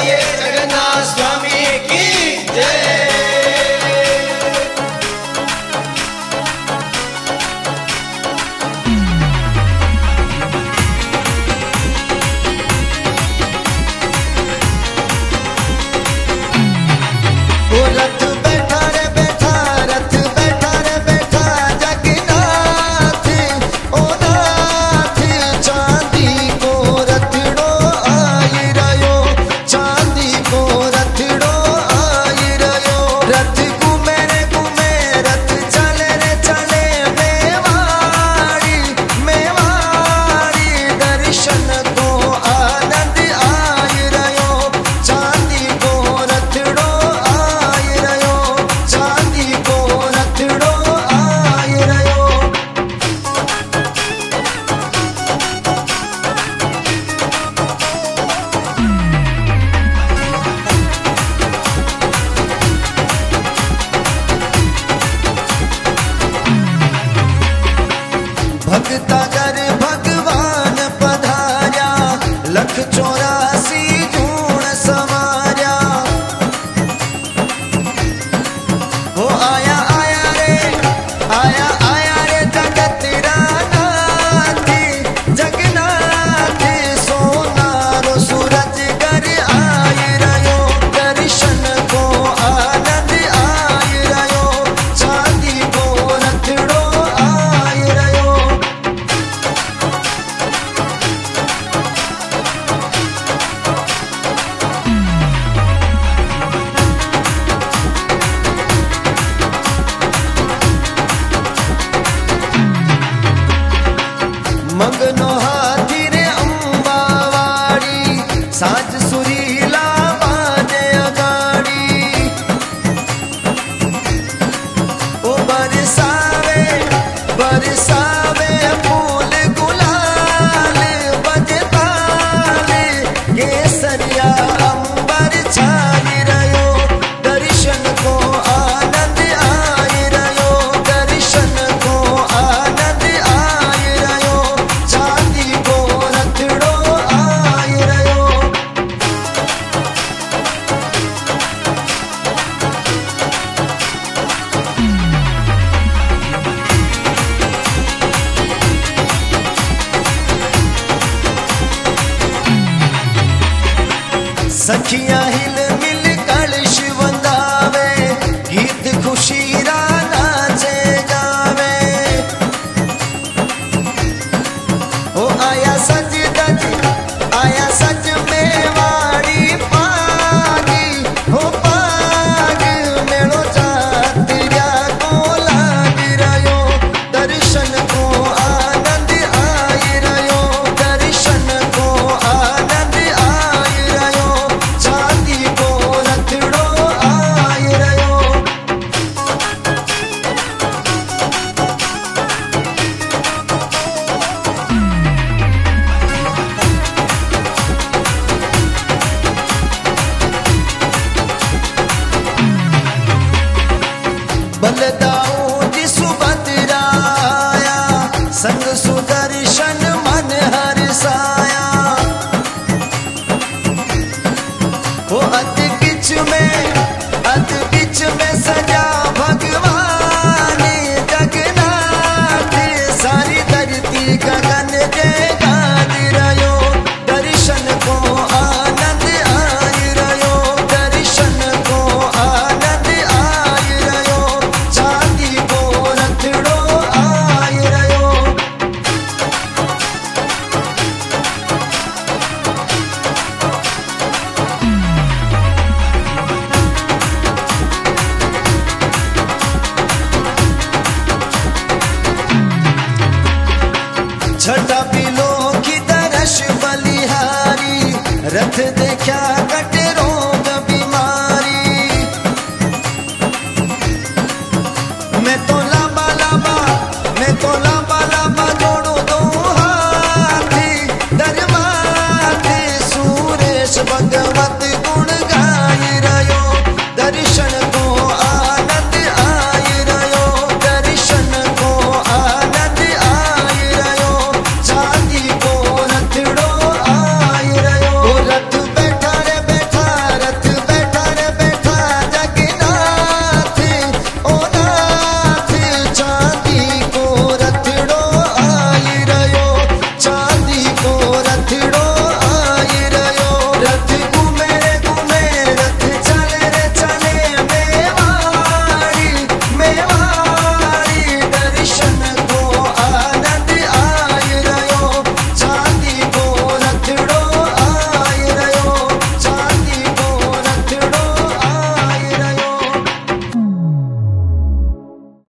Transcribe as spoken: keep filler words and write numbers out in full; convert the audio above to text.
बोलिए जगन्नाथ स्वामी की जय। रथ बैठा रे बैठा, रथ बैठा रे बैठा जगन्नाथ ओ नाथ, चांदी को रथड़ो आई रयो, चांदी को रथड़ो आई रयो। रथ घूमे रे घूमे, रथ चले रे चले, मेवाड़ी मेवाड़ी दर्शन को आनंद आई रयो, चांदी को रथड़ो आई रयो, चांदी को रथड़ो आई रयो। भगता घर भगवान पधार्या, लख चौरासी गुण समार्या। वो आया आया रे, आया आया रे जगत नाथ, जगन्नाथ सोनारो सूरज घर आई रयो, दर्शन को आनंद आई रयो, चांदी को रथड़ो आई रयो। मंगनो हाथी रे अंबावाड़ी, साज सुरीला बाजे अगाड़ी। ओ बरसावे बरसावे फूल गुलाल, बजताल केसरिया अंबर छाई रयो, दर्शन को आनंद आई रयो, दर्शन को आनंद आई रयो, चांदी को रथड़ो आई रयो। सखियां हिल मिल कलश वंदावे, गीत खुशी रा नाचे गावे। ओ आया सज दज, आया सज मेवाड़ी पागी, हो पाग मेलो जातिया को लाग रयो, दर्शन को आनंद आई रयो, दर्शन को आनंद आई रयो, चांदी को रथड़ो आई रयो। बलदाऊ जी सुभद्रा आया, संग सुदर्शन मन हर्षाया। वो अत किच में अत किच में सजा भगवान जगन्नाथ, सारी धरती गगन जय गाज रयो, दर्शन को आनंद आई रयो, दर्शन को आनंद आई रयो, चांदी को रथड़ो आई रयो। छठा पिलो की दरश बलिहारी, रथ देखा कटे रोग बीमारी। मैं तो लांबा लांबा, मैं तो लांबा लांबा जोड़ो दो हाथी, दरबार सूरेश भगवान